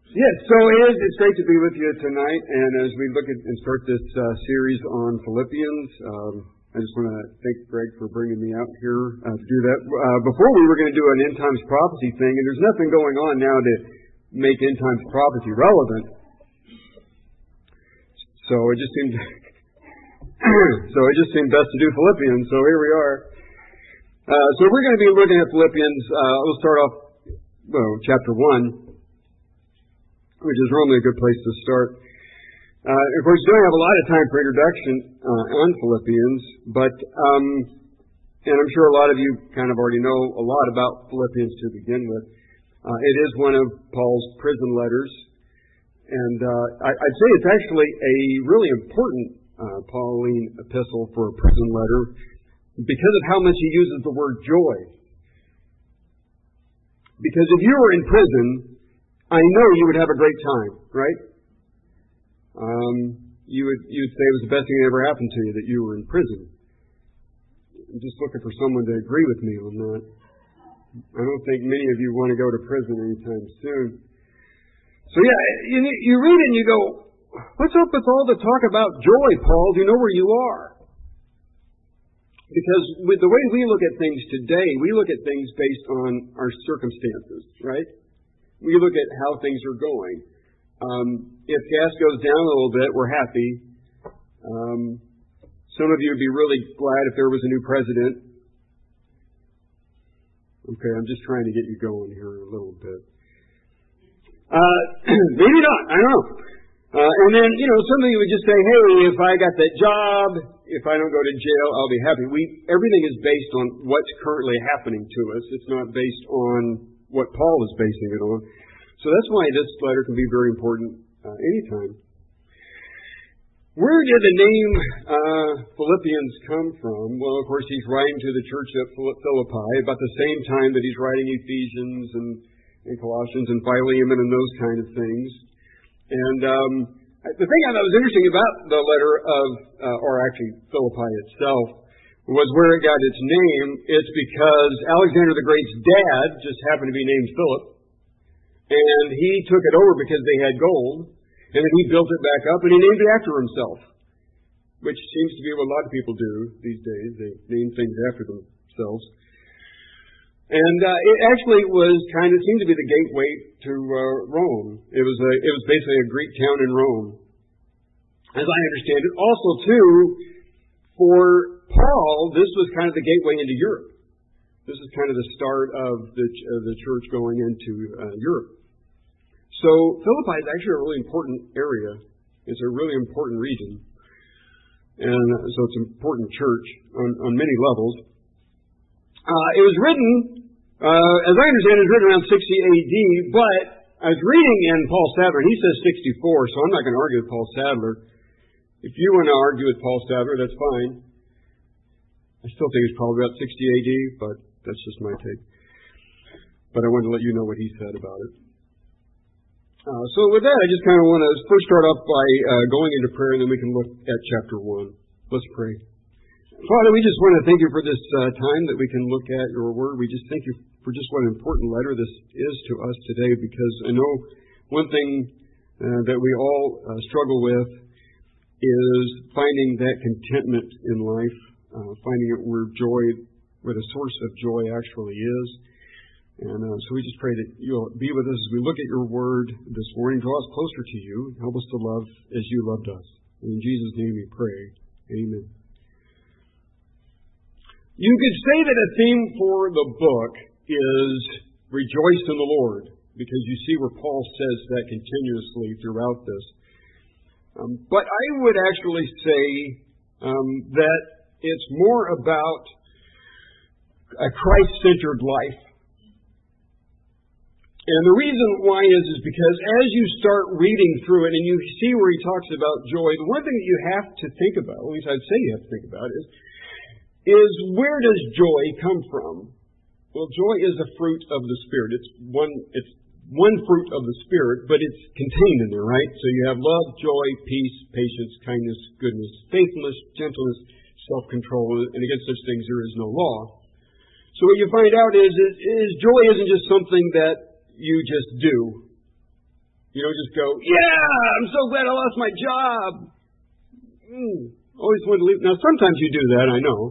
Yes, so it's great to be with you tonight, and as we look at and start this series on Philippians, I just want to thank Greg for bringing me out here to do that. Before we were going to do an end times prophecy thing, and there's nothing going on now to make end times prophecy relevant. So it just seemed best to do Philippians. So here we are. So we're going to be looking at Philippians. We'll start off, chapter 1. Which is normally a good place to start. Of course, we don't have a lot of time for introduction on Philippians, but and I'm sure a lot of you kind of already know a lot about Philippians to begin with. It is one of Paul's prison letters, and I'd say it's actually a really important Pauline epistle for a prison letter because of how much he uses the word joy. Because if you were in prison, I know you would have a great time, right? You would say it was the best thing that ever happened to you that you were in prison. I'm just looking for someone to agree with me on that. I don't think many of you want to go to prison anytime soon. So yeah, you read it and you go, what's up with all the talk about joy, Paul? Do you know where you are? Because with the way we look at things today, we look at things based on our circumstances, right? We look at how things are going. If gas goes down a little bit, we're happy. Some of you would be really glad if there was a new president. Okay, I'm just trying to get you going here a little bit. Maybe not, I don't know. And then, some of you would just say, hey, if I got that job, if I don't go to jail, I'll be happy. Everything is based on what's currently happening to us. It's not based on what Paul is basing it on. So that's why this letter can be very important anytime. Where did the name Philippians come from? Well, of course, he's writing to the church at Philippi about the same time that he's writing Ephesians and Colossians and Philemon and those kind of things. And the thing I thought was interesting about the letter of, or actually Philippi itself, was where it got its name. It's because Alexander the Great's dad just happened to be named Philip, and he took it over because they had gold, and then he built it back up, and he named it after himself, which seems to be what a lot of people do these days. They name things after themselves. And it actually seemed to be the gateway to Rome. It was basically a Greek town in Rome, as I understand it. Also, too, for Paul, this was kind of the gateway into Europe. This is kind of the start of the church going into Europe. So Philippi is actually a really important area. It's a really important region. And so it's an important church on many levels. It was written, as I understand it, was written around 60 AD, but I was reading in Paul Sadler, and he says 64, so I'm not going to argue with Paul Sadler. If you want to argue with Paul Sadler, that's fine. I still think it's probably about 60 AD, but that's just my take. But I wanted to let you know what he said about it. So with that, I just kind of want to first start off by going into prayer, and then we can look at chapter 1. Let's pray. Father, we just want to thank you for this time that we can look at your word. We just thank you for just what an important letter this is to us today, because I know one thing that we all struggle with is finding that contentment in life. Finding it where the source of joy actually is. And so we just pray that you'll be with us as we look at your word this morning. Draw us closer to you. Help us to love as you loved us. And in Jesus' name we pray. Amen. You could say that a theme for the book is rejoice in the Lord, because you see where Paul says that continuously throughout this. But I would actually say that it's more about a Christ-centered life. And the reason why is because as you start reading through it and you see where he talks about joy, the one thing that you have to think about, at least I'd say you have to think about, is where does joy come from? Well, joy is a fruit of the Spirit. It's one fruit of the Spirit, but it's contained in there, right? So you have love, joy, peace, patience, kindness, goodness, faithfulness, gentleness, self-control, and against such things there is no law. So what you find out is joy isn't just something that you just do. You don't just go, yeah, I'm so glad I lost my job. Always want to leave. Now, sometimes you do that, I know.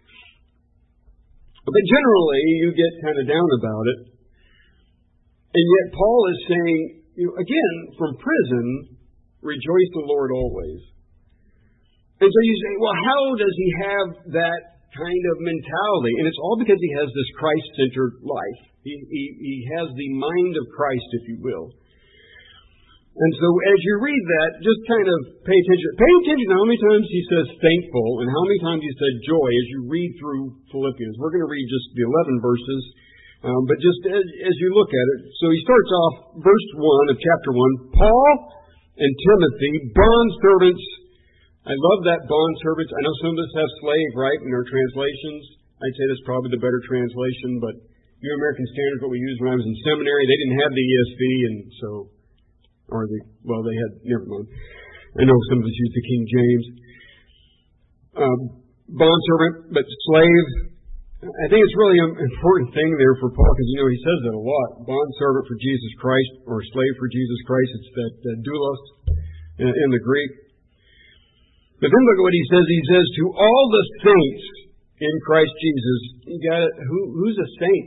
But generally, you get kind of down about it. And yet, Paul is saying, again, from prison, rejoice in the Lord always. And so you say, well, how does he have that kind of mentality? And it's all because he has this Christ-centered life. He has the mind of Christ, if you will. And so as you read that, just kind of pay attention. Pay attention to how many times he says thankful and how many times he said joy as you read through Philippians. We're going to read just the 11 verses, but just as you look at it. So he starts off, verse 1 of chapter 1, Paul and Timothy, bondservants. I love that bondservants. I know some of us have slave, right, in our translations. I'd say that's probably the better translation, but New American Standard is what we used when I was in seminary. They didn't have the ESV, and so... they had, never mind. I know some of us use the King James. Bondservant, but slave. I think it's really an important thing there for Paul, because, he says that a lot. Bondservant for Jesus Christ, or slave for Jesus Christ. It's that doulos in the Greek. But then look at what he says. He says, to all the saints in Christ Jesus. You got it. Who's a saint?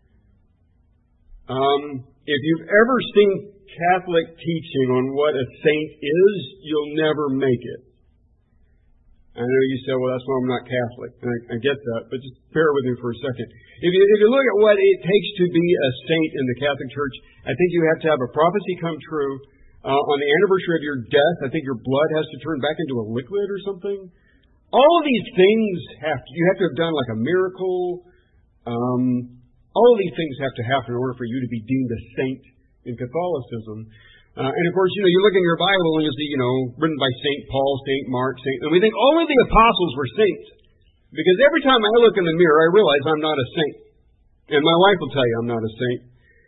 If you've ever seen Catholic teaching on what a saint is, you'll never make it. I know you say, well, that's why I'm not Catholic. And I get that, but just bear with me for a second. If you look at what it takes to be a saint in the Catholic Church, I think you have to have a prophecy come true. On the anniversary of your death, I think your blood has to turn back into a liquid or something. All of these things you have to have done like a miracle. All of these things have to happen in order for you to be deemed a saint in Catholicism. And of course, you look in your Bible and you see, written by St. Paul, St. Mark, and we think only the apostles were saints. Because every time I look in the mirror, I realize I'm not a saint. And my wife will tell you I'm not a saint.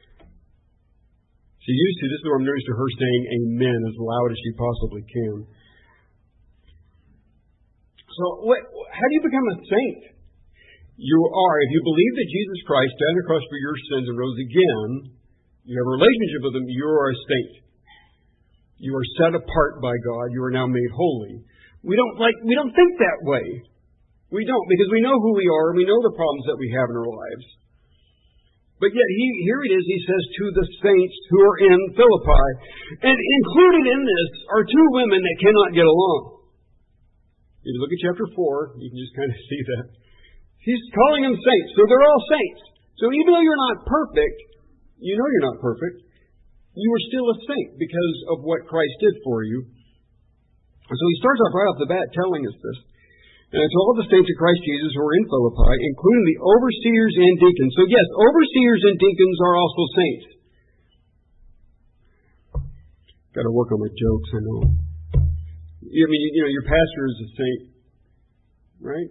This is where I'm used to her saying amen as loud as she possibly can. So, how do you become a saint? You are, if you believe that Jesus Christ died on the cross for your sins and rose again, you have a relationship with Him, you are a saint. You are set apart by God. You are now made holy. We don't think that way. We don't, because we know who we are and we know the problems that we have in our lives. But yet, here it is, he says, to the saints who are in Philippi. And included in this are two women that cannot get along. If you look at chapter 4, you can just kind of see that. He's calling them saints, so they're all saints. So even though you're not perfect, you know you're not perfect, you are still a saint because of what Christ did for you. So he starts off right off the bat telling us this. And to all the saints of Christ Jesus who are in Philippi, including the overseers and deacons. So yes, overseers and deacons are also saints. Got to work on my jokes, I know. Your pastor is a saint, right?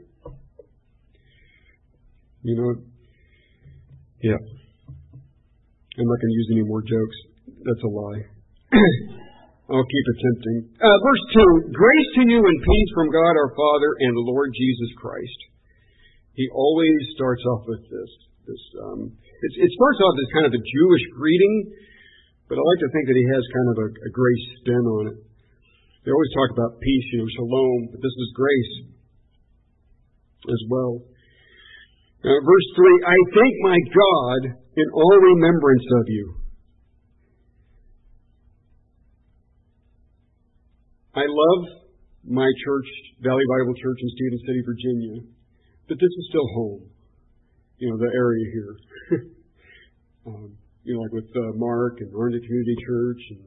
Yeah. I'm not going to use any more jokes. That's a lie. I'll keep attempting. Verse 2, grace to you and peace from God our Father and the Lord Jesus Christ. He always starts off with this. It starts off as kind of a Jewish greeting, but I like to think that he has kind of a grace spin on it. They always talk about peace, shalom, but this is grace as well. Verse 3, I thank my God in all remembrance of you. I love my church, Valley Bible Church in Stephen City, Virginia, but this is still home. The area here. Like with Mark and Orange Community Church. And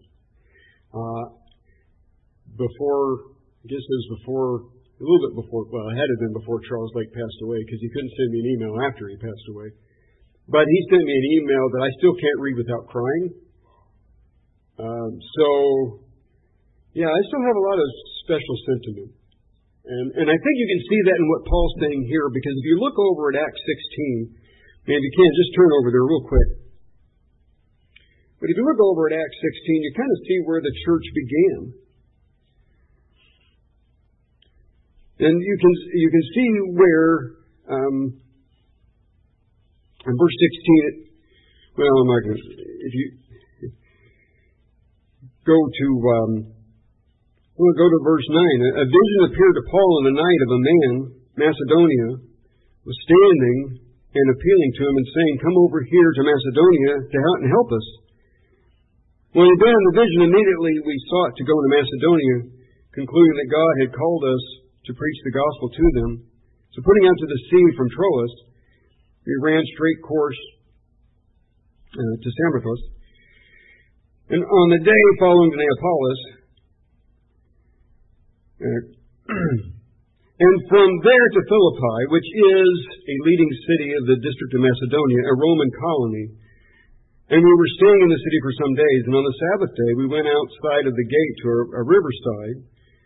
it was a little bit before, well, it had to have been before Charles Lake passed away, because he couldn't send me an email after he passed away. But he sent me an email that I still can't read without crying. I still have a lot of special sentiment. And I think you can see that in what Paul's saying here, because if you look over at Acts 16, man, if you can, just turn over there real quick. But if you look over at Acts 16, you kind of see where the church began. And you can see where, in verse 16, I'm not going to, we'll go to verse 9. A vision appeared to Paul in the night of a man, Macedonia, was standing and appealing to him and saying, "Come over here to Macedonia and help us." When he began the vision, immediately we sought to go to Macedonia, concluding that God had called us to preach the gospel to them. So putting out to the sea from Troas, we ran straight course to Samothrace. And on the day following to Neapolis, and from there to Philippi, which is a leading city of the district of Macedonia, a Roman colony. And we were staying in the city for some days, and on the Sabbath day we went outside of the gate to a riverside,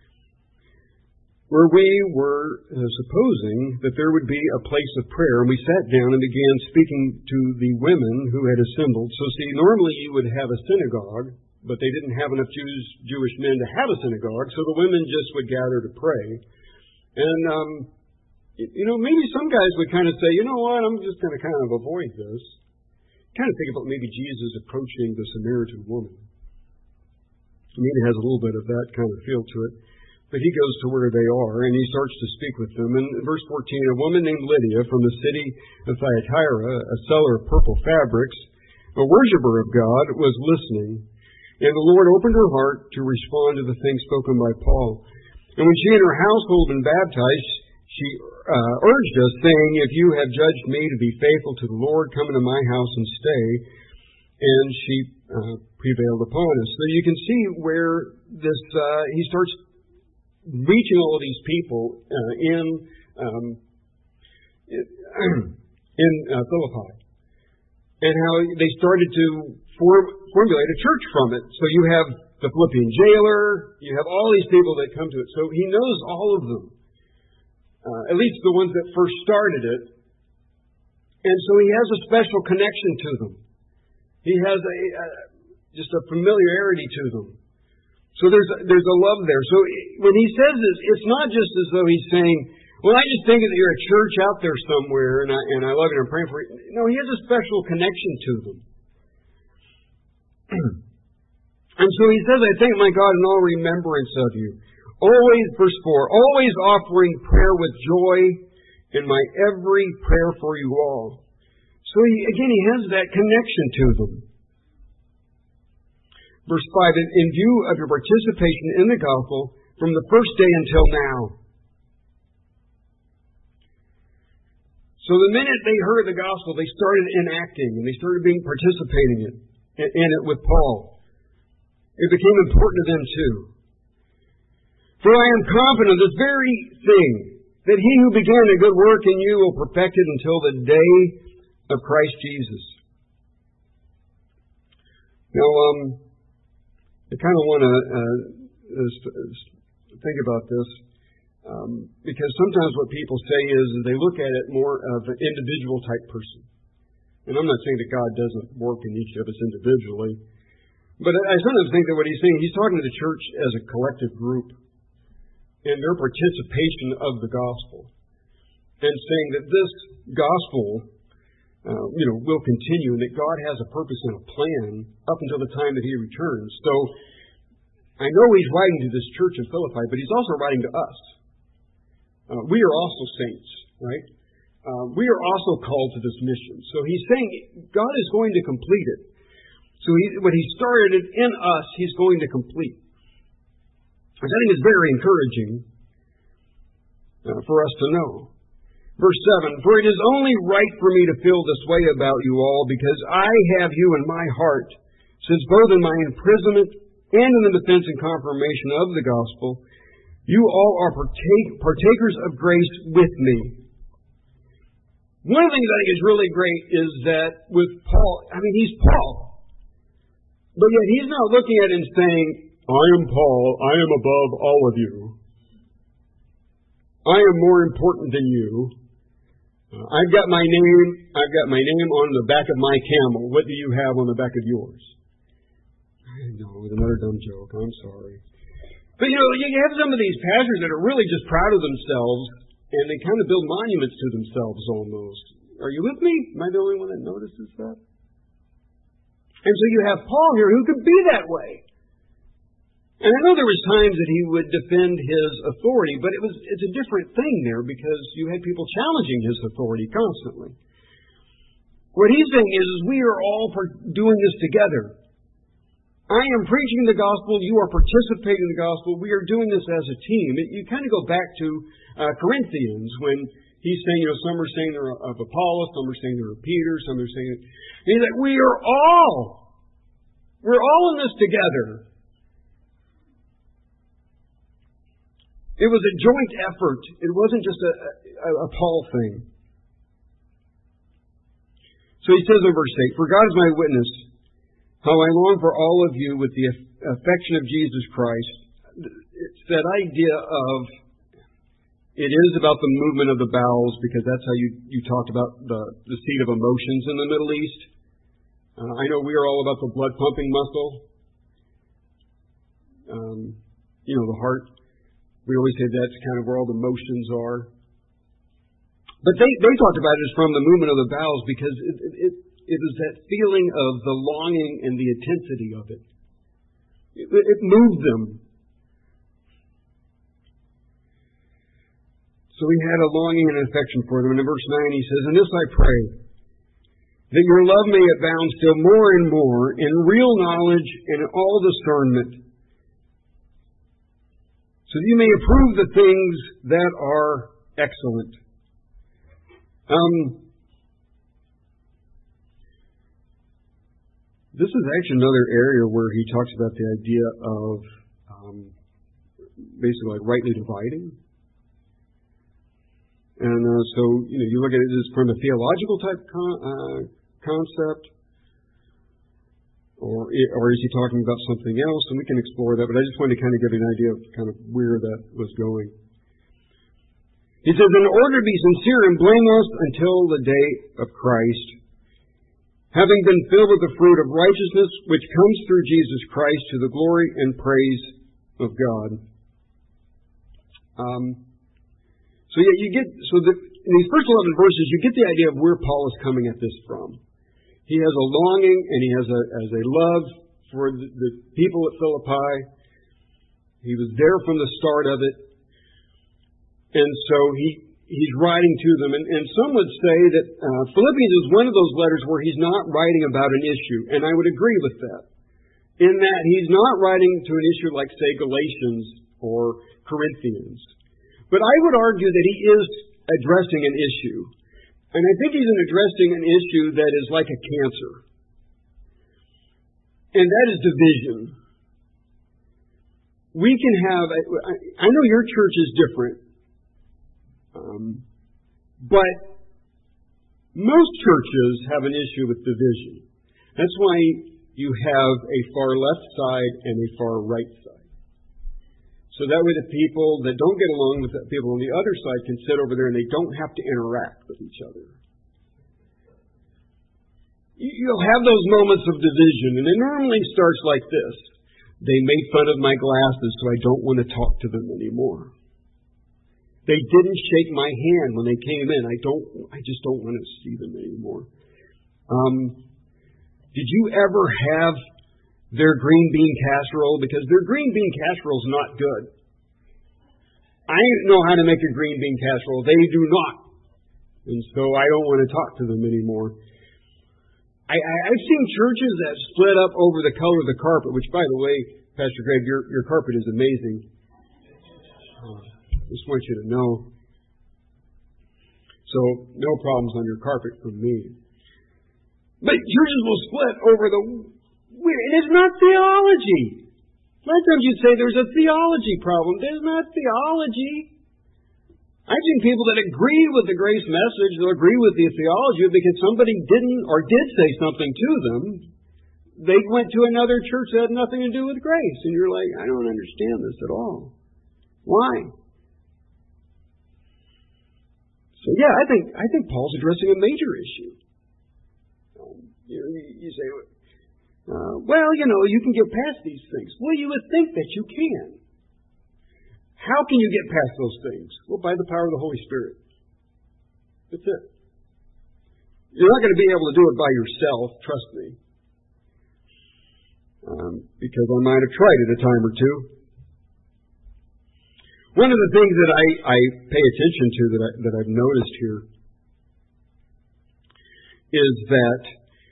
where we were supposing that there would be a place of prayer, and we sat down and began speaking to the women who had assembled. So see, normally you would have a synagogue, but they didn't have enough Jewish men to have a synagogue, so the women just would gather to pray. And, maybe some guys would kind of say, "You know what, I'm just going to kind of avoid this." Kind of think about maybe Jesus approaching the Samaritan woman. Maybe it has a little bit of that kind of feel to it. But he goes to where they are, and he starts to speak with them. And in verse 14, a woman named Lydia from the city of Thyatira, a seller of purple fabrics, a worshiper of God, was listening. And the Lord opened her heart to respond to the things spoken by Paul. And when she and her household had been baptized, she urged us, saying, "If you have judged me to be faithful to the Lord, come into my house and stay." And she prevailed upon us. So you can see where this he starts reaching all of these people in Philippi, and how they started to formulate a church from it. So you have the Philippian jailer, you have all these people that come to it. So he knows all of them, at least the ones that first started it, and so he has a special connection to them. He has just a familiarity to them. So there's a love there. So when he says this, it's not just as though he's saying, "Well, I just think that you're a church out there somewhere, and I love you and I'm praying for you." No, he has a special connection to them. And so he says, "I thank my God in all remembrance of you. Always," verse 4, "always offering prayer with joy in my every prayer for you all." So he has that connection to them. Verse 5, "In view of your participation in the gospel from the first day until now." So the minute they heard the gospel, they started enacting, and they started participating in it with Paul. It became important to them too. "For I am confident of this very thing, that he who began a good work in you will perfect it until the day of Christ Jesus." Now, I kind of want to think about this, because sometimes what people say is they look at it more of an individual type person. And I'm not saying that God doesn't work in each of us individually, but I sometimes think that what he's saying, he's talking to the church as a collective group in their participation of the gospel, and saying that this gospel will continue, and that God has a purpose and a plan up until the time that he returns. So I know he's writing to this church in Philippi, but he's also writing to us. We are also saints, right? We are also called to this mission. So he's saying God is going to complete it. So what he started in us, he's going to complete. Which I think is very encouraging for us to know. Verse 7, "For it is only right for me to feel this way about you all, because I have you in my heart, since both in my imprisonment and in the defense and confirmation of the gospel, you all are partakers of grace with me." One of the things I think is really great is that with Paul, he's Paul, but yet he's not looking at it and saying, "I am Paul, I am above all of you. I am more important than you. I've got my name on the back of my camel. What do you have on the back of yours?" I know, it was another dumb joke. I'm sorry. But you have some of these pastors that are really just proud of themselves, and they kind of build monuments to themselves almost. Are you with me? Am I the only one that notices that? And so you have Paul here who could be that way. And I know there was times that he would defend his authority, but it's a different thing there because you had people challenging his authority constantly. What he's saying is we are all doing this together. I am preaching the gospel. You are participating in the gospel. We are doing this as a team. You kind of go back to Corinthians when he's saying, some are saying they're of Apollos, some are saying they're of Peter, some are saying... And he's like, we're all in this together. It was a joint effort. It wasn't just a Paul thing. So he says in verse 8, "For God is my witness, how I long for all of you with the affection of Jesus Christ." It's that idea of, it is about the movement of the bowels, because that's how you talked about the seat of emotions in the Middle East. I know we are all about the blood pumping muscle. The heart. We always say that's kind of where all the motions are. But they talked about it as from the movement of the bowels because it was that feeling of the longing and the intensity of it. It moved them. So he had a longing and affection for them. And in verse 9 he says, "And this I pray, that your love may abound still more and more in real knowledge and in all discernment, so that you may approve the things that are excellent." This is actually another area where he talks about the idea of basically like rightly dividing. And so, you look at it as from a theological type concept, or is he talking about something else? And we can explore that, but I just wanted to kind of give you an idea of kind of where that was going. He says, "In order to be sincere and blameless until the day of Christ, having been filled with the fruit of righteousness which comes through Jesus Christ to the glory and praise of God." In these first 11 verses, you get the idea of where Paul is coming at this from. He has a longing and he has a love for the people at Philippi. He was there from the start of it. And so he's writing to them. And some would say that Philippians is one of those letters where he's not writing about an issue. And I would agree with that. In that he's not writing to an issue like, say, Galatians or Corinthians. But I would argue that he is addressing an issue. And I think he's addressing an issue that is like a cancer. And that is division. We can have, I know your church is different. But most churches have an issue with division. That's why you have a far left side and a far right side. So that way the people that don't get along with the people on the other side can sit over there and they don't have to interact with each other. You'll have those moments of division, and it normally starts like this. They made fun of my glasses, so I don't want to talk to them anymore. They didn't shake my hand when they came in. I just don't want to see them anymore. Did you ever have their green bean casserole? Because their green bean casserole is not good. I know how to make a green bean casserole. They do not. And so I don't want to talk to them anymore. I've seen churches that split up over the color of the carpet, which, by the way, Pastor Greg, your carpet is amazing. Just want you to know. So, no problems on your carpet from me. But churches will split over and it's not theology. A lot of times you'd say there's a theology problem. There's not theology. I've seen people that agree with the grace message, they'll agree with the theology, because somebody didn't or did say something to them. They went to another church that had nothing to do with grace. And you're like, I don't understand this at all. Why? So yeah, I think Paul's addressing a major issue. You say, you can get past these things. Well, you would think that you can. How can you get past those things? Well, by the power of the Holy Spirit. That's it. You're not going to be able to do it by yourself, trust me. because I might have tried it a time or two. One of the things that I pay attention to that I've noticed here is that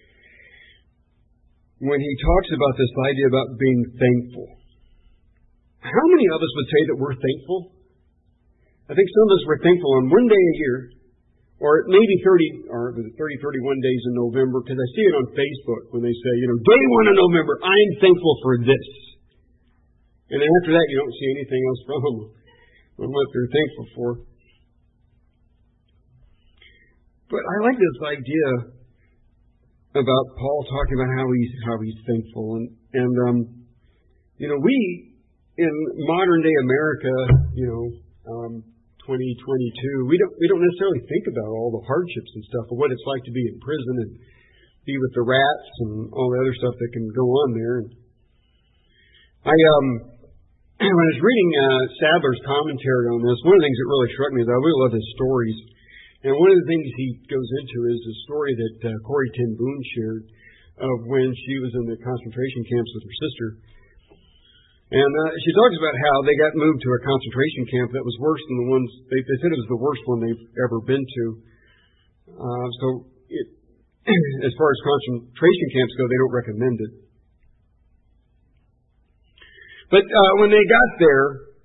when he talks about this idea about being thankful, how many of us would say that we're thankful? I think some of us were thankful on one day a year, or maybe 31 days in November, because I see it on Facebook when they say, day 1 of November, I'm thankful for this. And then after that, you don't see anything else from them on what they're thankful for. But I like this idea about Paul talking about how he's thankful. And we, in modern day America, 2022, we don't necessarily think about all the hardships and stuff, of what it's like to be in prison and be with the rats and all the other stuff that can go on there. And when I was reading Sadler's commentary on this, one of the things that really struck me is I really love his stories. And one of the things he goes into is the story that Corrie ten Boom shared of when she was in the concentration camps with her sister. And she talks about how they got moved to a concentration camp that was worse than the ones, they said it was the worst one they've ever been to. As far as concentration camps go, they don't recommend it. But when they got there,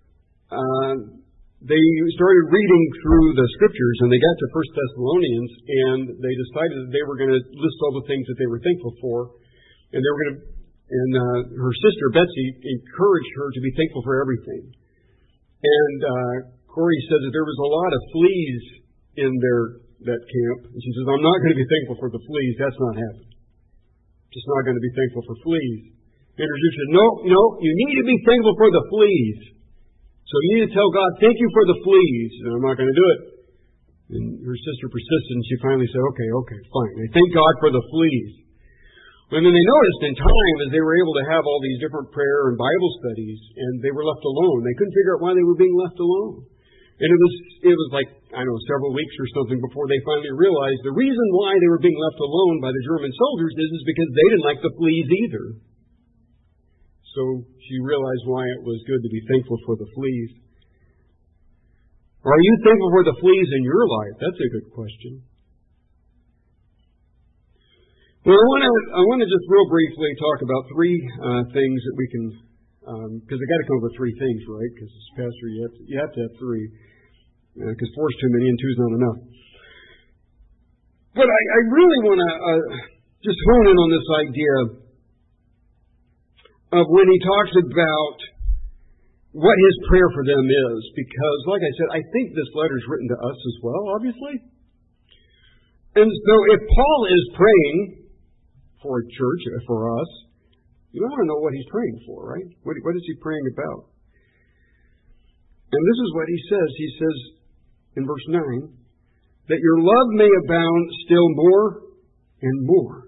they started reading through the scriptures, and they got to 1 Thessalonians, and they decided that they were going to list all the things that they were thankful for, and they were going to. And her sister, Betsy, encouraged her to be thankful for everything. And Corrie says that there was a lot of fleas in that camp. And she says, I'm not going to be thankful for the fleas. That's not happening. Just not going to be thankful for fleas. And her sister said, no, you need to be thankful for the fleas. So you need to tell God, thank you for the fleas. And I'm not going to do it. And her sister persisted, and she finally said, okay, fine. I thank God for the fleas. And then they noticed in time, as they were able to have all these different prayer and Bible studies, and they were left alone. They couldn't figure out why they were being left alone. And it was like, several weeks or something before they finally realized the reason why they were being left alone by the German soldiers is because they didn't like the fleas either. So she realized why it was good to be thankful for the fleas. Are you thankful for the fleas in your life? That's a good question. Well, I want to just real briefly talk about three things that we can, because I got to come up with three things, right? Because as pastor, you have to have three, because four is too many and two is not enough. But I really want to just hone in on this idea of when he talks about what his prayer for them is, because, like I said, I think this letter is written to us as well, obviously. And so if Paul is praying for a church, for us, you want to know what he's praying for, right? What is he praying about? And this is what he says. He says in verse 9, that your love may abound still more and more.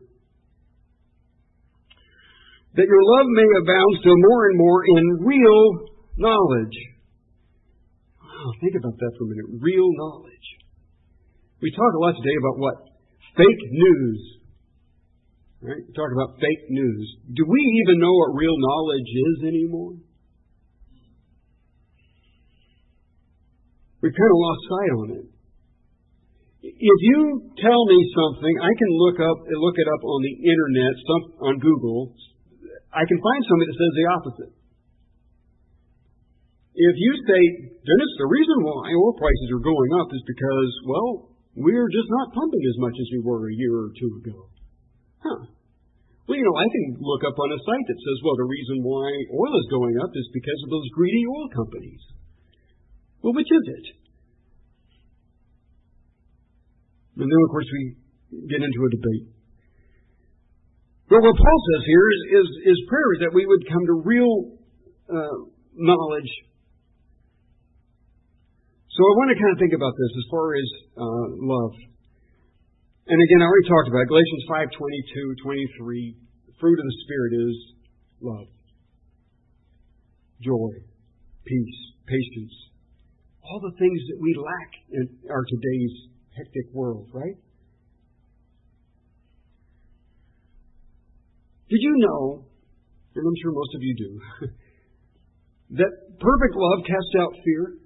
That your love may abound still more and more in real knowledge. Wow, think about that for a minute. Real knowledge. We talk a lot today about what? Fake news. Right? We talk about fake news. Do we even know what real knowledge is anymore? We've kind of lost sight on it. If you tell me something, I can look it up on the internet, on Google. I can find somebody that says the opposite. If you say, Dennis, the reason why oil prices are going up is because, well, we're just not pumping as much as we were a year or two ago. Huh. Well, I can look up on a site that says, well, the reason why oil is going up is because of those greedy oil companies. Well, which is it? And then, of course, we get into a debate. But what Paul says here is prayer is that we would come to real knowledge. So I want to kind of think about this as far as love. And again, I already talked about it. Galatians 5:22, 23. The fruit of the Spirit is love, joy, peace, patience. All the things that we lack in our today's hectic world, right? Did you know and I'm sure most of you do, that perfect love casts out fear.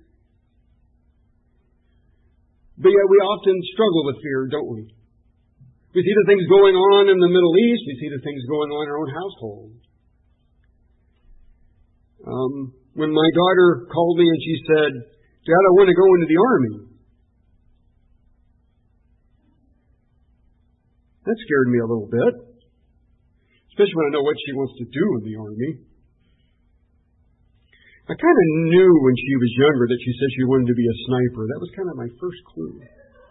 But yet we often struggle with fear, don't we? We see the things going on in the Middle East. We see the things going on in our own household. When my daughter called me and she said, "Dad, I want to go into the Army," that scared me a little bit, especially when I know what she wants to do in the Army. I kind of knew when she was younger that she said she wanted to be a sniper. That was kind of my first clue.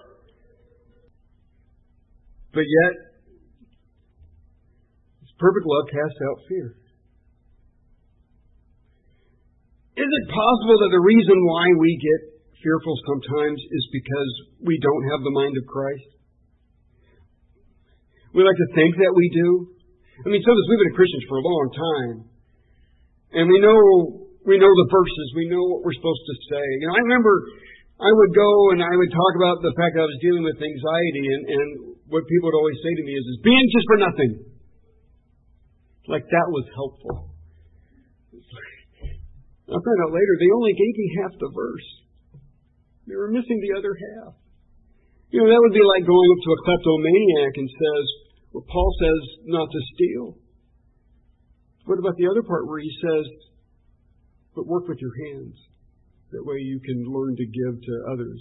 But yet, this perfect love casts out fear. Is it possible that the reason why we get fearful sometimes is because we don't have the mind of Christ? We like to think that we do. I mean, some of us, we've been Christians for a long time. And we know the verses. We know what we're supposed to say. I remember I would go and I would talk about the fact that I was dealing with anxiety, and what people would always say to me is be anxious for nothing. Like that was helpful. I found out later they only gave me half the verse. They were missing the other half. That would be like going up to a kleptomaniac and says, well, Paul says not to steal. What about the other part where he says, but work with your hands. That way you can learn to give to others.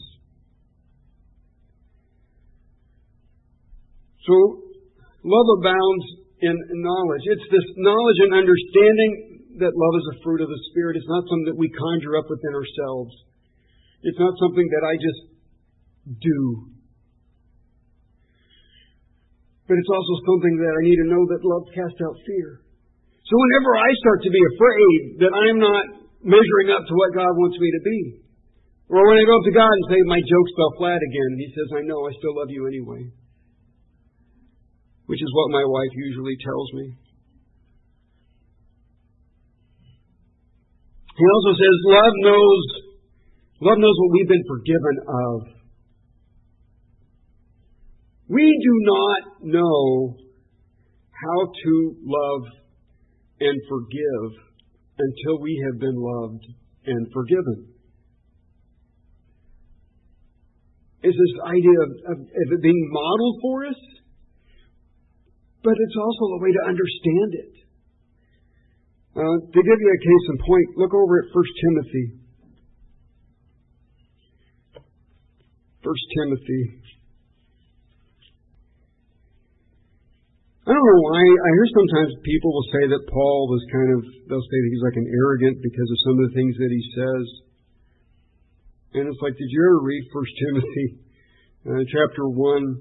So, love abounds in knowledge. It's this knowledge and understanding that love is a fruit of the Spirit. It's not something that we conjure up within ourselves. It's not something that I just do. But it's also something that I need to know that love casts out fear. So whenever I start to be afraid that I'm not measuring up to what God wants me to be, or when I go up to God and say my jokes fell flat again, and He says, I know, I still love you anyway. Which is what my wife usually tells me. He also says, love knows what we've been forgiven of. We do not know how to love and forgive until we have been loved and forgiven. It's this idea of it being modeled for us, but it's also a way to understand it. To give you a case in point, look over at 1 Timothy. 1 Timothy. I don't know why. I hear sometimes people will say that Paul was they'll say that he's like an arrogant because of some of the things that he says. And it's like, did you ever read 1 Timothy chapter 1,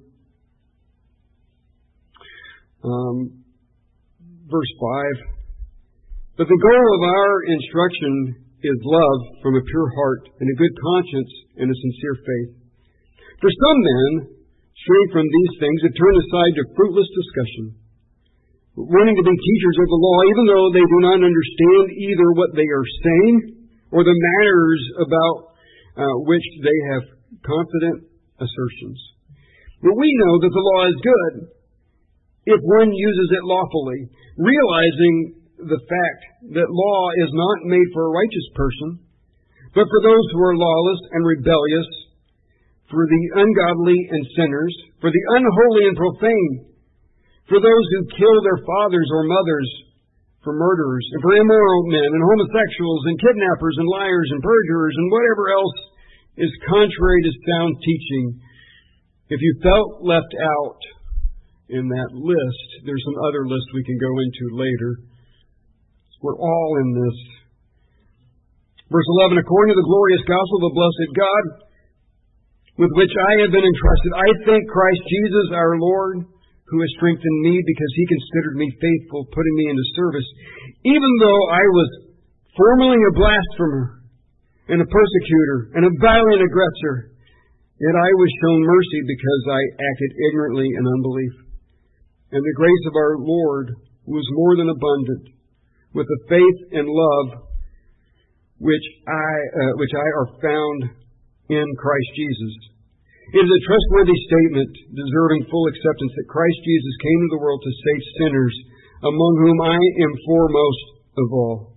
verse 5? But the goal of our instruction is love from a pure heart and a good conscience and a sincere faith. For some men, straying from these things, have turned aside to fruitless discussion, wanting to be teachers of the law, even though they do not understand either what they are saying or the matters about which they have confident assertions. But we know that the law is good if one uses it lawfully, realizing the fact that law is not made for a righteous person, but for those who are lawless and rebellious, for the ungodly and sinners, for the unholy and profane, for those who kill their fathers or mothers, for murderers, and for immoral men, and homosexuals, and kidnappers, and liars, and perjurers, and whatever else is contrary to sound teaching. If you felt left out in that list, there's some other lists we can go into later. We're all in this. Verse 11, according to the glorious gospel of the blessed God, with which I have been entrusted, I thank Christ Jesus our Lord, who has strengthened me because He considered me faithful, putting me into service. Even though I was formerly a blasphemer and a persecutor and a violent aggressor, yet I was shown mercy because I acted ignorantly in unbelief. And the grace of our Lord was more than abundant with the faith and love which I are found in Christ Jesus. It is a trustworthy statement, deserving full acceptance, that Christ Jesus came to the world to save sinners, among whom I am foremost of all.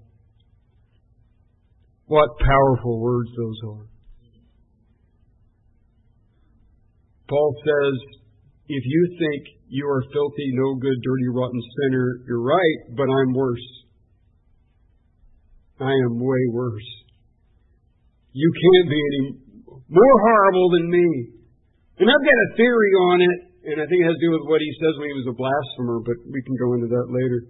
What powerful words those are. Paul says, if you think you are filthy, no good, dirty, rotten sinner, you're right, but I'm worse. I am way worse. You can't be any more horrible than me. And I've got a theory on it, and I think it has to do with what he says when he was a blasphemer, but we can go into that later.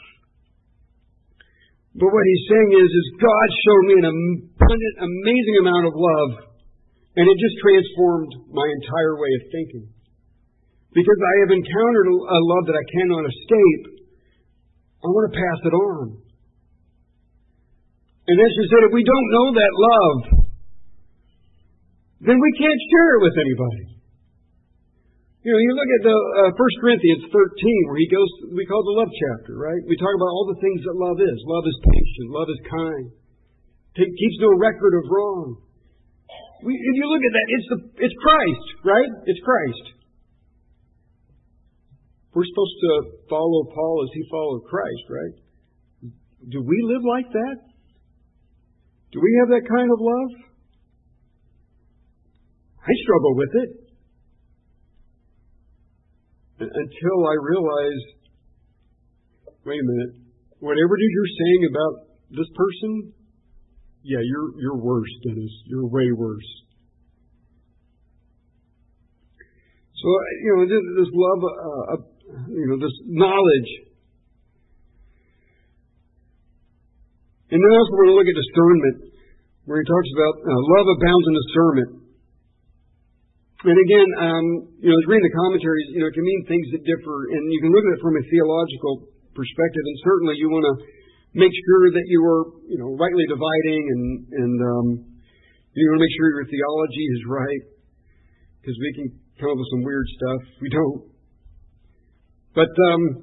But what he's saying is God showed me an abundant, amazing amount of love, and it just transformed my entire way of thinking. Because I have encountered a love that I cannot escape, I want to pass it on. And as you said, if we don't know that love, then we can't share it with anybody. You know, you look at the 1 Corinthians 13, where we call it the love chapter, right? We talk about all the things that love is. Love is patient. Love is kind. Keeps no record of wrong. If you look at that, it's Christ, right? It's Christ. We're supposed to follow Paul as he followed Christ, right? Do we live like that? Do we have that kind of love? I struggle with it. Until I realize, wait a minute, whatever it is you're saying about this person, yeah, you're worse, Dennis. You're way worse. So, this love, this knowledge. And then also we're going to look at discernment, where he talks about love abounds in discernment. And again, as reading the commentaries, it can mean things that differ, and you can look at it from a theological perspective, and certainly you want to make sure that you are, rightly dividing, and you want to make sure your theology is right, because we can come up with some weird stuff. We don't. But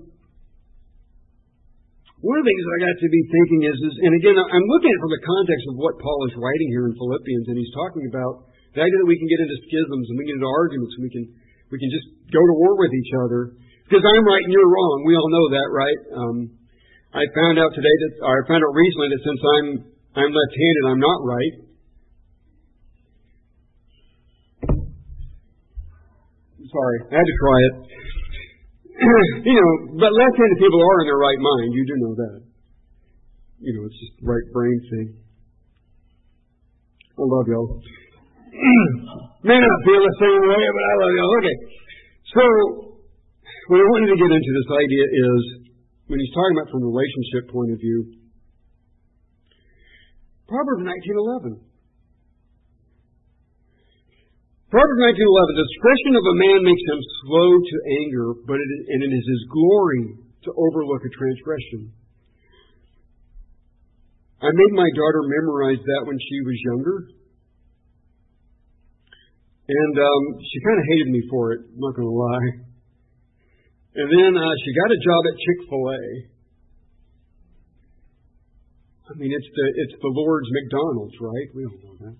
one of the things that I got to be thinking is, and again, I'm looking at it from the context of what Paul is writing here in Philippians, and he's talking about the idea that we can get into schisms and we can get into arguments and we can just go to war with each other because I'm right and you're wrong. We all know that, right? I found out recently that since I'm left-handed, I'm not right. Sorry, I had to try it. But left-handed people are in their right mind. You do know that. It's just right brain thing. I love y'all. May not feel the same way, but I love y'all. Okay. So, what I wanted to get into this idea is, when he's talking about from a relationship point of view, Proverbs 19:11. Proverbs 19:11, the discretion of a man makes him slow to anger, and it is his glory to overlook a transgression. I made my daughter memorize that when she was younger. And she kind of hated me for it, I'm not going to lie. And then she got a job at Chick-fil-A. I mean, it's the Lord's McDonald's, right? We all know that.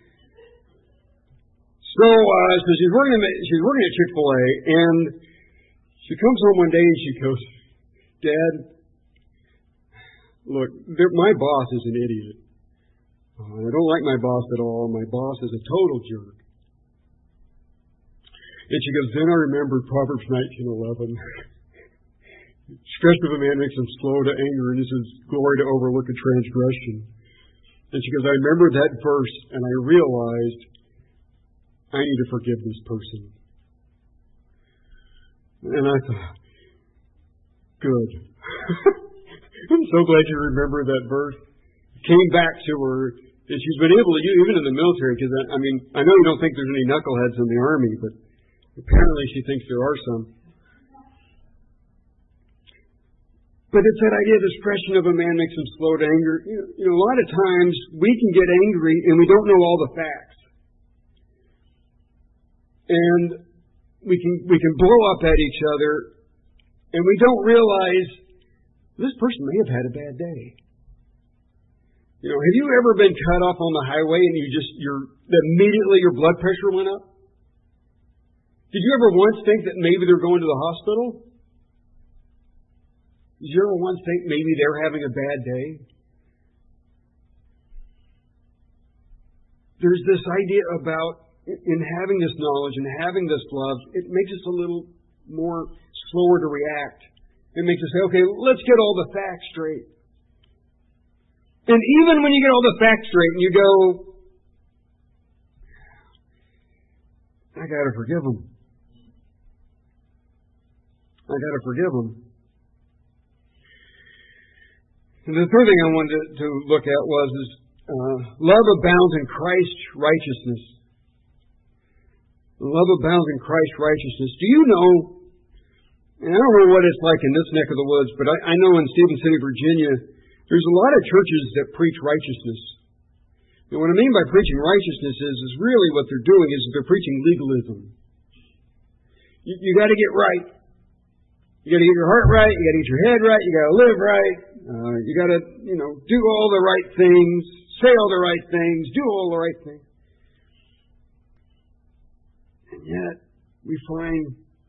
So she's working at Chick-fil-A, and she comes home one day and she goes, Dad, look, my boss is an idiot. I don't like my boss at all. My boss is a total jerk. And she goes, then I remembered Proverbs 19:11. Discretion of a man makes him slow to anger, and it is his glory to overlook a transgression. And she goes, I remembered that verse, and I realized I need to forgive this person. And I thought, good. I'm so glad you remembered that verse. It came back to her, and she's been able to, even in the military, because I know you don't think there's any knuckleheads in the Army, but apparently she thinks there are some. But it's that idea of discretion of a man makes him slow to anger. A lot of times we can get angry and we don't know all the facts. And we can blow up at each other and we don't realize this person may have had a bad day. Have you ever been cut off on the highway and immediately your blood pressure went up? Did you ever once think that maybe they're going to the hospital? Did you ever once think maybe they're having a bad day? There's this idea about, in having this knowledge and having this love, it makes us a little more slower to react. It makes us say, okay, let's get all the facts straight. And even when you get all the facts straight and you go, I got to forgive them. I got to forgive them. And the third thing I wanted to look at was love abounds in Christ's righteousness. Love abounds in Christ's righteousness. Do you know, and I don't know what it's like in this neck of the woods, but I know in Stephen City, Virginia, there's a lot of churches that preach righteousness. And what I mean by preaching righteousness is really what they're doing is they're preaching legalism. You got to get right. You got to get your heart right. You got to get your head right. You got to live right. You got to, do all the right things, say all the right things, do all the right things. And yet, we find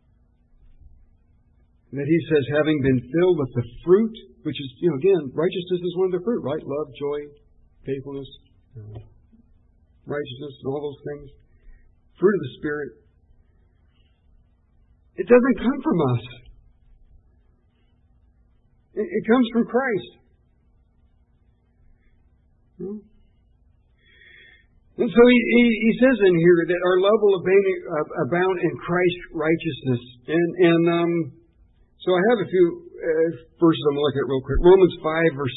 that he says, having been filled with the fruit, which is, again, righteousness is one of the fruit, right? Love, joy, faithfulness, righteousness, and all those things. Fruit of the Spirit. It doesn't come from us. It comes from Christ. And so he says in here that our love will abound in Christ's righteousness. And so I have a few verses I'm going to look at real quick. Romans 5, verse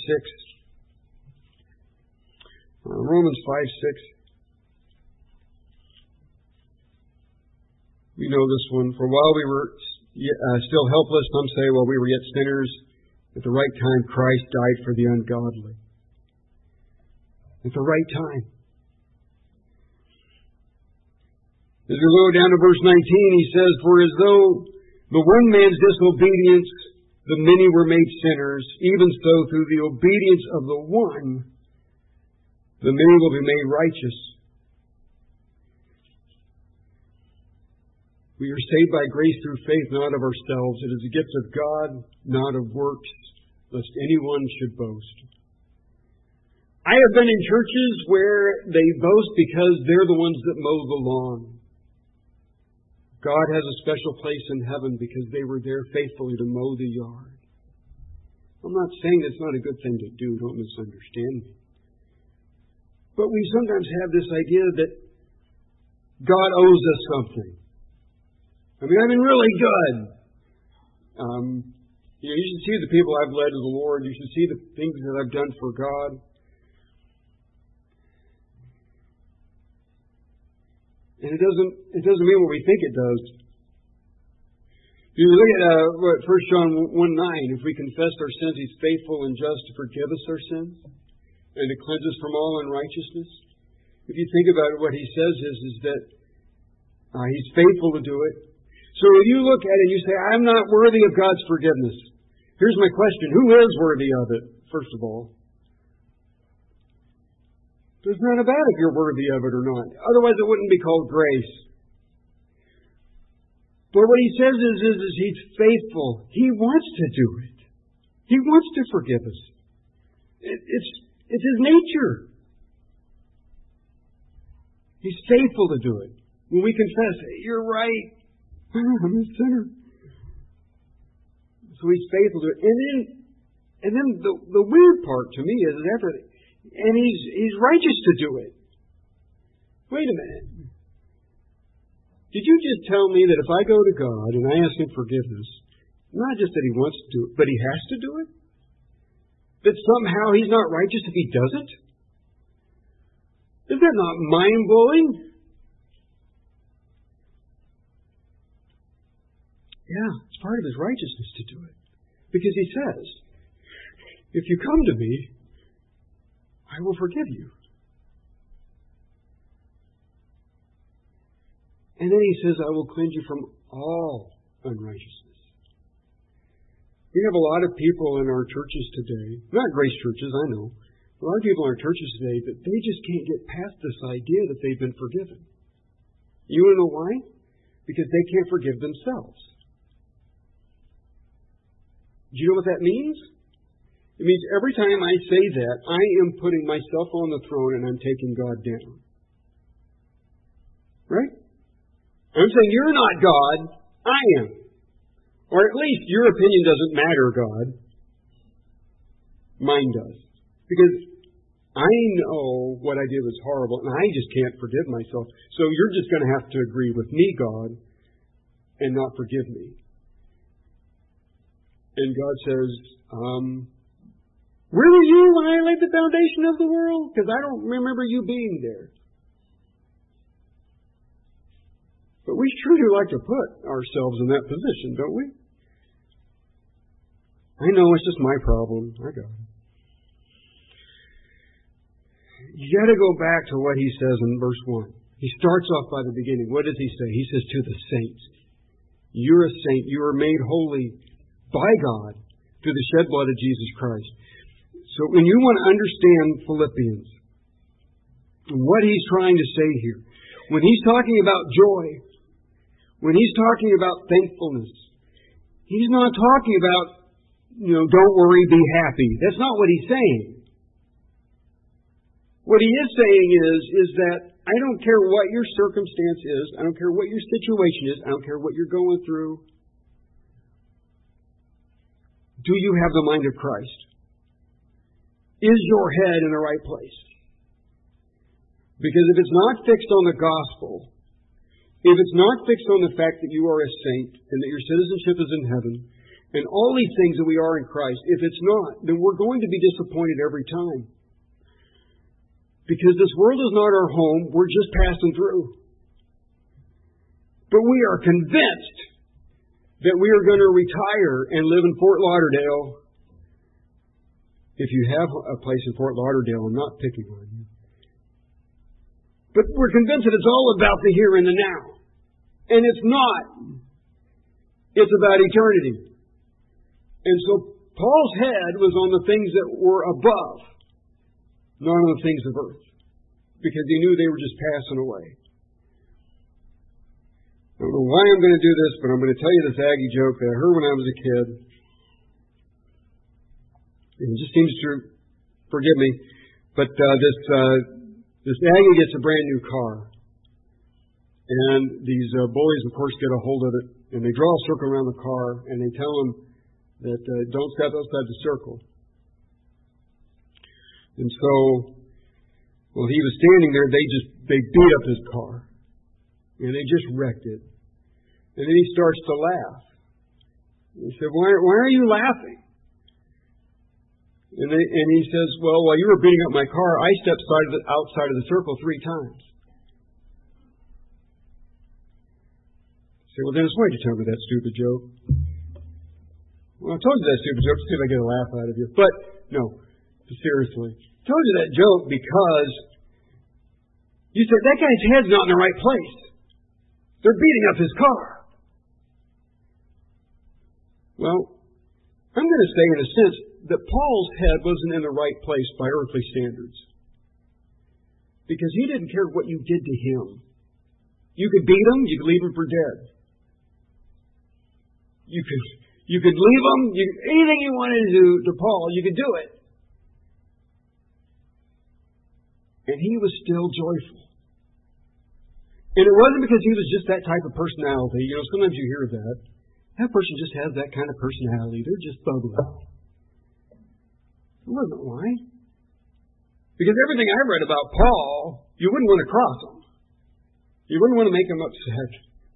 6. Romans 5, 6. We know this one. For while we were still helpless, some say, while we were yet sinners, at the right time Christ died for the ungodly. At the right time. As we go down to verse 19, he says, for as though the one man's disobedience, the many were made sinners, even so through the obedience of the one, the many will be made righteous. We are saved by grace through faith, not of ourselves. It is a gift of God, not of works, lest anyone should boast. I have been in churches where they boast because they're the ones that mow the lawn. God has a special place in heaven because they were there faithfully to mow the yard. I'm not saying it's not a good thing to do. Don't misunderstand me. But we sometimes have this idea that God owes us something. I mean, I've been really good. You should see the people I've led to the Lord. You should see the things that I've done for God. And it doesn't mean what we think it does. If you look at 1 John 1:9, if we confess our sins, He's faithful and just to forgive us our sins and to cleanse us from all unrighteousness. If you think about it, what He says is that He's faithful to do it. So if you look at it and you say, I'm not worthy of God's forgiveness. Here's my question. Who is worthy of it, first of all? It's not about if you're worthy of it or not. Otherwise it wouldn't be called grace. But what he says is He's faithful. He wants to do it. He wants to forgive us. It's His nature. He's faithful to do it. When we confess, hey, you're right. I'm a sinner. So He's faithful to it. And then the weird part to me is after, and He's righteous to do it. Wait a minute. Did you just tell me that if I go to God and I ask Him forgiveness, not just that He wants to do it, but He has to do it? That somehow He's not righteous if He doesn't? Is that not mind-blowing? Yeah, it's part of His righteousness to do it. Because He says, if you come to me, I will forgive you. And then He says, I will cleanse you from all unrighteousness. We have a lot of people in our churches today, not grace churches, I know, a lot of people in our churches today that they just can't get past this idea that they've been forgiven. You want to know why? Because they can't forgive themselves. Do you know what that means? It means every time I say that, I am putting myself on the throne and I'm taking God down. Right? I'm saying you're not God, I am. Or at least your opinion doesn't matter, God. Mine does. Because I know what I did was horrible and I just can't forgive myself. So you're just going to have to agree with me, God, and not forgive me. And God says, where were you when I laid the foundation of the world? Because I don't remember you being there. But we sure do like to put ourselves in that position, don't we? I know it's just my problem. I got it. You got to go back to what he says in verse 1. He starts off by the beginning. What does he say? He says to the saints, you're a saint. You are made holy by God through the shed blood of Jesus Christ. So when you want to understand Philippians, what he's trying to say here, when he's talking about joy, when he's talking about thankfulness, he's not talking about, don't worry, be happy. That's not what he's saying. What he is saying is that I don't care what your circumstance is, I don't care what your situation is, I don't care what you're going through. Do you have the mind of Christ? Is your head in the right place? Because if it's not fixed on the gospel, if it's not fixed on the fact that you are a saint and that your citizenship is in heaven, and all these things that we are in Christ, if it's not, then we're going to be disappointed every time. Because this world is not our home, we're just passing through. But we are convinced that we are going to retire and live in Fort Lauderdale. If you have a place in Fort Lauderdale, I'm not picking on you. But we're convinced that it's all about the here and the now. And it's not. It's about eternity. And so Paul's head was on the things that were above, not on the things of earth. Because he knew they were just passing away. I don't know why I'm going to do this, but I'm going to tell you this Aggie joke that I heard when I was a kid. It just seems to, forgive me, but this Aggie gets a brand new car. And these bullies, of course, get a hold of it. And they draw a circle around the car. And they tell him that don't step outside the circle. And so, well, he was standing there. They beat up his car. And they just wrecked it. And then he starts to laugh. He said, why are you laughing? And he says, well, while you were beating up my car, I stepped outside of the circle 3 times. I say, well, Dennis, why did you tell me that stupid joke? Well, I told you that stupid joke to see if I get a laugh out of you. But, no, seriously. I told you that joke because you said, that guy's head's not in the right place. They're beating up his car. Well, I'm going to say in a sense that Paul's head wasn't in the right place by earthly standards. Because he didn't care what you did to him. You could beat him, you could leave him for dead. You could leave him, anything you wanted to do to Paul, you could do it. And he was still joyful. And it wasn't because he was just that type of personality. Sometimes you hear that. That person just has that kind of personality. They're just bubbly. It wasn't why. Because everything I read about Paul, you wouldn't want to cross him. You wouldn't want to make him upset.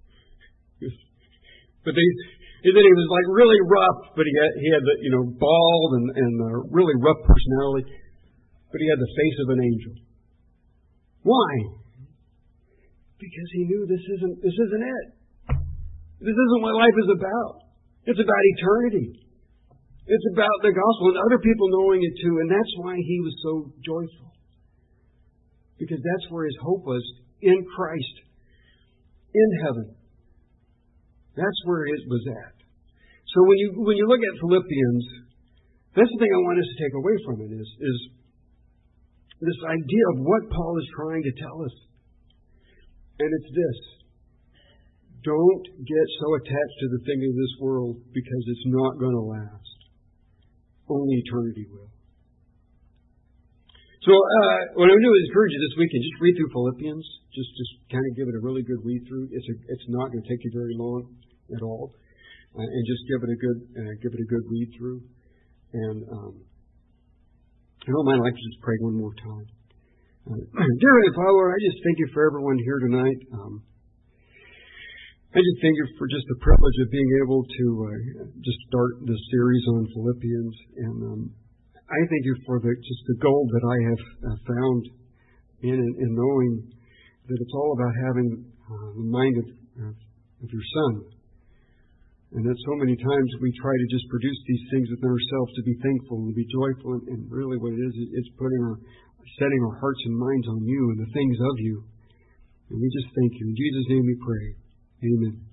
But he was like really rough, but he had the bald and a really rough personality. But he had the face of an angel. Why? Because he knew this isn't it. This isn't what life is about. It's about eternity. It's about the gospel and other people knowing it too. And that's why he was so joyful. Because that's where his hope was, in Christ, in heaven. That's where it was at. So when you look at Philippians, that's the thing I want us to take away from it is this idea of what Paul is trying to tell us. And it's this. Don't get so attached to the thing of this world because it's not going to last. Only eternity will. So what I'm going to do is encourage you this weekend, just read through Philippians. Just kind of give it a really good read through. It's not going to take you very long at all, and just give it a good read through. And I don't mind, I'd like to just pray one more time. Dear Heavenly Father, I just thank you for everyone here tonight. I just thank you for just the privilege of being able to just start this series on Philippians, and I thank you for just the gold that I have found in knowing that it's all about having the mind of your Son, and that so many times we try to just produce these things within ourselves to be thankful and to be joyful, and really what it is, it's setting our hearts and minds on you and the things of you. And we just thank you. In Jesus' name we pray. Amen.